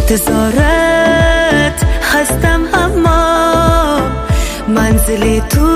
انتظارت هستم اما منزل تو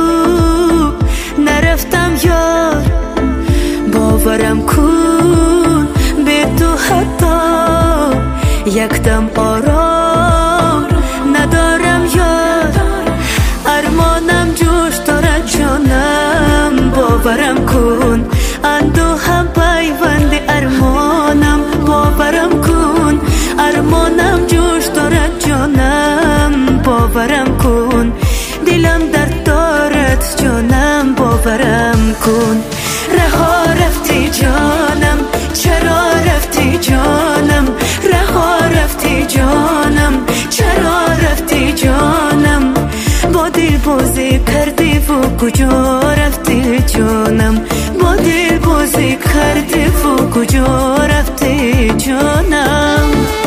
نرفتم یار. باورم کن به تو حتی یکدم آرام ندارم یار. ارمانم جوش دارد جانم، باورم کن اندوهم پیوند ارمانم. باورم کن ارمانم جوش دارد جانم، باورم کن دلم درد دارد جانم. باورم کن رها رفتی جانم، چرا رفتی جانم؟ رها رفتی جانم، چرا رفتی جانم؟ با دل بازی کردی و کجا رفتی جانم؟ با دل بازی کردی و کجا رفتی جانم؟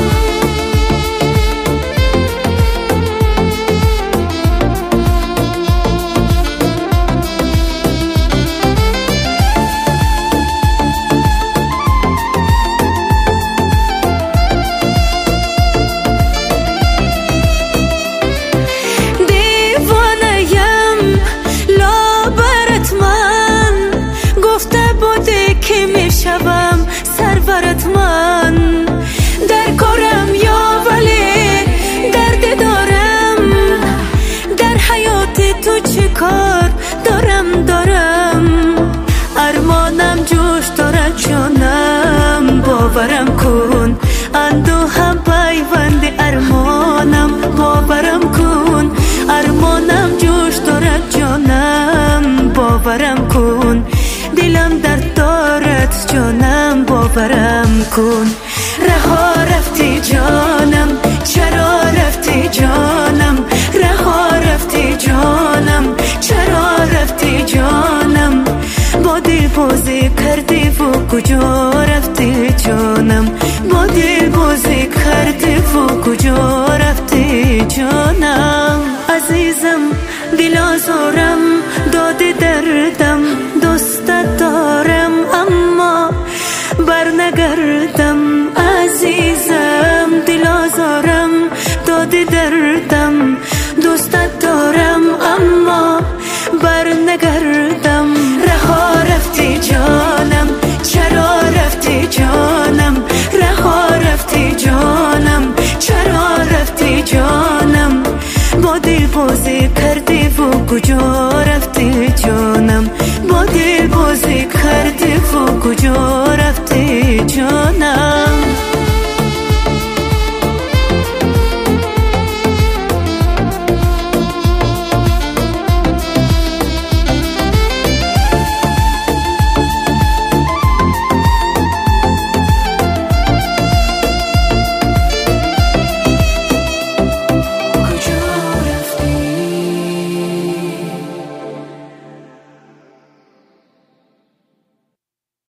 سرورت من در کارم یا ولی درد دارم، در حیات تو چه کار دارم؟ ارمانم جوش دارد جانم، باورم کن اندوهم پیوند ارمانم. باورم کن ارمانم جوش دارد جانم، باورم کن دلم درد دارد جانم. باورم کن رها رفتی جانم، چرا رفتی جانم؟ رها رفتی جانم، چرا رفتی جانم؟ با دل بازی کردی و کجا رفتی جانم؟ با دل بازی کردی و کجا رفتی جانم؟ عزیزم دل آزارم داده دردم، دوستت دارم اما برنگردم. عزیزم دل آزارم داده دردم، دوستت دارم اما برنگردم. رها رفتی جانم، چرا رفتی جانم؟ رها رفتی جانم، چرا رفتی جانم؟ با دل بازی کردی و کجا رفتی